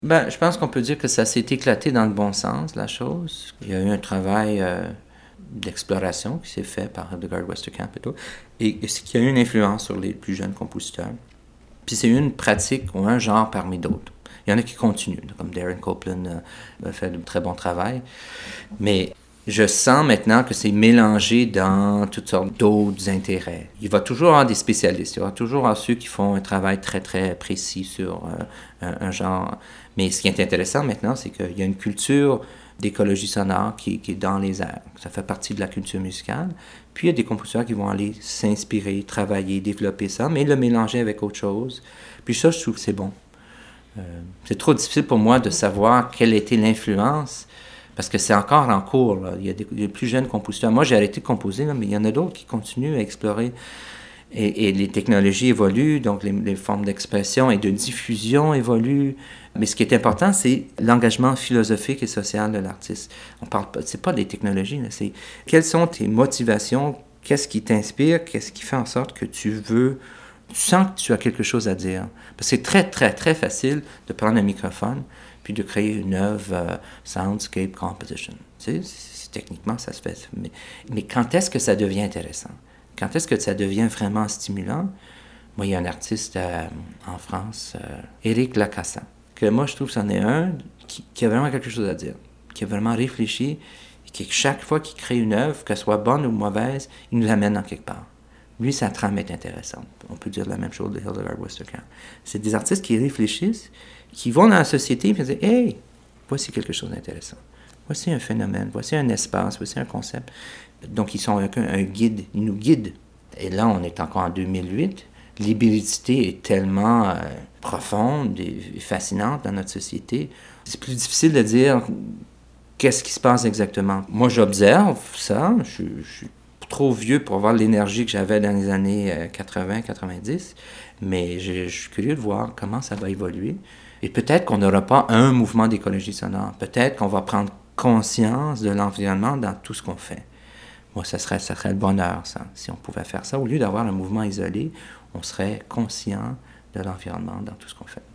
Ben, je pense qu'on peut dire que ça s'est éclaté dans le bon sens, la chose. Il y a eu un travail d'exploration qui s'est fait par Hildegard Westerkamp et ce qui a eu une influence sur les plus jeunes compositeurs. Puis c'est une pratique ou un genre parmi d'autres. Il y en a qui continuent, comme Darren Copeland a fait de très bon travail. Mais je sens maintenant que c'est mélangé dans toutes sortes d'autres intérêts. Il va toujours y avoir des spécialistes, il y aura toujours avoir ceux qui font un travail très, très précis sur un genre. Mais ce qui est intéressant maintenant, c'est qu'il y a une culture d'écologie sonore qui est dans les airs. Ça fait partie de la culture musicale. Puis il y a des compositeurs qui vont aller s'inspirer, travailler, développer ça, mais le mélanger avec autre chose. Puis ça, je trouve que c'est bon. C'est trop difficile pour moi de savoir quelle était l'influence, parce que c'est encore en cours. Là. Il y a des plus jeunes compositeurs. Moi, j'ai arrêté de composer, là, mais il y en a d'autres qui continuent à explorer. Et les technologies évoluent, donc les formes d'expression et de diffusion évoluent. Mais ce qui est important, c'est l'engagement philosophique et social de l'artiste. On parle pas, c'est pas des technologies, là, c'est quelles sont tes motivations, qu'est-ce qui t'inspire, qu'est-ce qui fait en sorte que tu sens que tu as quelque chose à dire. Parce que c'est très, très, très facile de prendre un microphone puis de créer une œuvre soundscape composition. Tu sais, techniquement, ça se fait. Mais quand est-ce que ça devient intéressant? Quand est-ce que ça devient vraiment stimulant? Moi, il y a un artiste en France, Éric Lacassan, que moi, je trouve que c'en est un qui a vraiment quelque chose à dire, qui a vraiment réfléchi, et qui, chaque fois qu'il crée une œuvre, qu'elle soit bonne ou mauvaise, il nous amène dans quelque part. Lui, sa trame est intéressante. On peut dire la même chose de Hildegard Westerkamp. C'est des artistes qui réfléchissent, qui vont dans la société et qui disent « Hey, voici quelque chose d'intéressant. Voici un phénomène, voici un espace, voici un concept. » Donc, ils sont un guide, ils nous guident. Et là, on est encore en 2008. L'hybridité est tellement profonde et fascinante dans notre société. C'est plus difficile de dire qu'est-ce qui se passe exactement. Moi, j'observe ça. Je suis trop vieux pour avoir l'énergie que j'avais dans les années 80-90, mais je suis curieux de voir comment ça va évoluer. Et peut-être qu'on n'aura pas un mouvement d'écologie sonore. Peut-être qu'on va prendre conscience de l'environnement dans tout ce qu'on fait. Moi, ça serait le bonheur, ça, si on pouvait faire ça. Au lieu d'avoir un mouvement isolé, on serait conscient de l'environnement dans tout ce qu'on fait.